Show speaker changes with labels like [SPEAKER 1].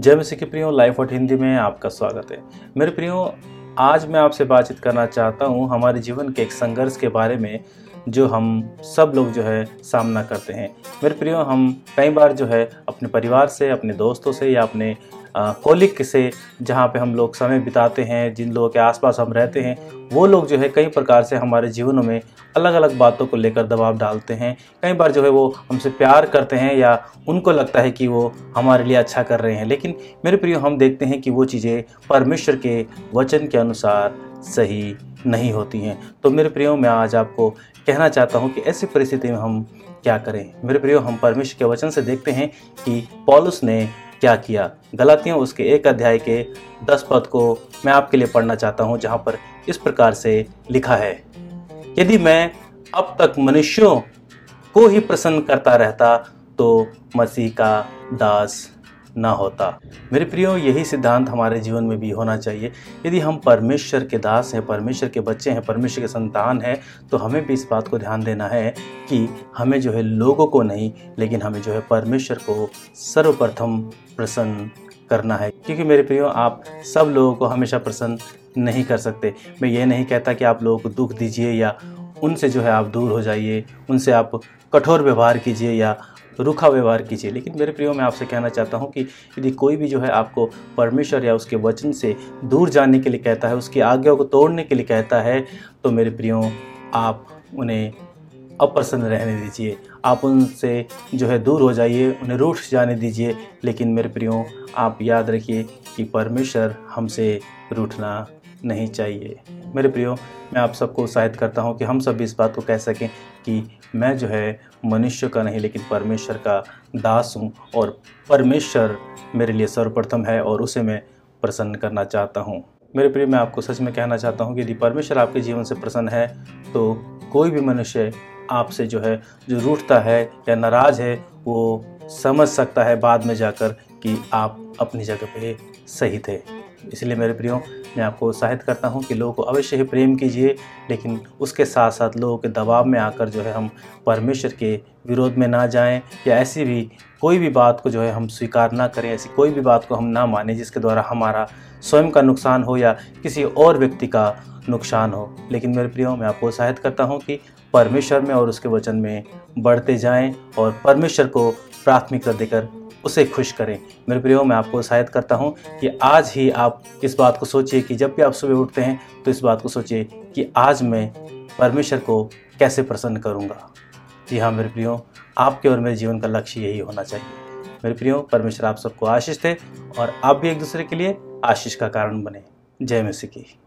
[SPEAKER 1] जय मसीह के प्रियो, लाइफ और हिंदी में आपका स्वागत है। मेरे प्रियो, आज मैं आपसे बातचीत करना चाहता हूँ हमारे जीवन के एक संघर्ष के बारे में जो हम सब लोग जो है सामना करते हैं। मेरे प्रियो, हम कई बार जो है अपने परिवार से, अपने दोस्तों से या अपने कॉलिग से, जहाँ पे हम लोग समय बिताते हैं, जिन लोगों के आसपास हम रहते हैं, वो लोग जो है कई प्रकार से हमारे जीवनों में अलग अलग बातों को लेकर दबाव डालते हैं। कई बार जो है वो हमसे प्यार करते हैं या उनको लगता है कि वो हमारे लिए अच्छा कर रहे हैं, लेकिन मेरे प्रियो हम देखते हैं कि वो चीज़ें परमेश्वर के वचन के अनुसार सही नहीं होती हैं। तो मेरे प्रियो, मैं आज आपको कहना चाहता हूँ कि ऐसी परिस्थिति में हम क्या करें। मेरे प्रियो, हम परमेश्वर के वचन से देखते हैं कि पौलुस ने क्या किया। गलातियों उसके 1 अध्याय के 10 पद को मैं आपके लिए पढ़ना चाहता हूँ, जहाँ पर इस प्रकार से लिखा है, यदि मैं अब तक मनुष्यों को ही प्रसन्न करता रहता तो मसीह का दास ना होता। मेरे प्रियो, यही सिद्धांत हमारे जीवन में भी होना चाहिए। यदि हम परमेश्वर के दास हैं, परमेश्वर के बच्चे हैं, परमेश्वर के संतान हैं, तो हमें भी इस बात को ध्यान देना है कि हमें जो है लोगों को नहीं, लेकिन हमें जो है परमेश्वर को सर्वप्रथम प्रसन्न करना है। क्योंकि मेरे प्रियो, आप सब लोगों को हमेशा प्रसन्न नहीं कर सकते। मैं ये नहीं कहता कि आप लोगों को दुख दीजिए या उनसे जो है आप दूर हो जाइए, उनसे आप कठोर व्यवहार कीजिए या रूखा व्यवहार कीजिए। लेकिन मेरे प्रियो, मैं आपसे कहना चाहता हूँ कि यदि कोई भी जो है आपको परमेश्वर या उसके वचन से दूर जाने के लिए कहता है, उसकी आज्ञा को तोड़ने के लिए कहता है, तो मेरे प्रियो आप उन्हें अप्रसन्न रहने दीजिए। आप उनसे जो है दूर हो जाइए, उन्हें रूठ जाने दीजिए। लेकिन मेरे प्रियो, आप याद रखिए कि परमेश्वर हमसे रूठना नहीं चाहिए। मेरे प्रियो, मैं आप सबको उत्साहित करता हूँ कि हम सब इस बात को कह सकें कि मैं जो है मनुष्य का नहीं, लेकिन परमेश्वर का दास हूँ और परमेश्वर मेरे लिए सर्वप्रथम है और उसे मैं प्रसन्न करना चाहता हूँ। मेरे प्रिय, मैं आपको सच में कहना चाहता हूँ कि यदि परमेश्वर आपके जीवन से प्रसन्न है तो कोई भी मनुष्य आपसे जो है जो रूठता है या नाराज़ है, वो समझ सकता है बाद में जाकर कि आप अपनी जगह पे सही थे। इसलिए मेरे प्रियो, मैं आपको उत्साहित करता हूं कि लोगों को अवश्य ही प्रेम कीजिए, लेकिन उसके साथ साथ लोगों के दबाव में आकर जो है हम परमेश्वर के विरोध में ना जाएं या ऐसी भी कोई भी बात को जो है हम स्वीकार ना करें, ऐसी कोई भी बात को हम ना मानें जिसके द्वारा हमारा स्वयं का नुकसान हो या किसी और व्यक्ति का नुकसान हो। लेकिन मेरे प्रियो, मैं आपको उत्साहित करता हूँ कि परमेश्वर में और उसके वचन में बढ़ते जाएँ और परमेश्वर को प्राथमिकता देकर उसे खुश करें। मेरे प्रियो, मैं आपको उत्साहित करता हूं कि आज ही आप इस बात को सोचिए कि जब भी आप सुबह उठते हैं तो इस बात को सोचिए कि आज मैं परमेश्वर को कैसे प्रसन्न करूंगा। जी हाँ मेरे प्रियो, आपके और मेरे जीवन का लक्ष्य यही होना चाहिए। मेरे प्रियो, परमेश्वर आप सबको आशीष दे और आप भी एक दूसरे के लिए आशीष का कारण बने। जय मसीह की।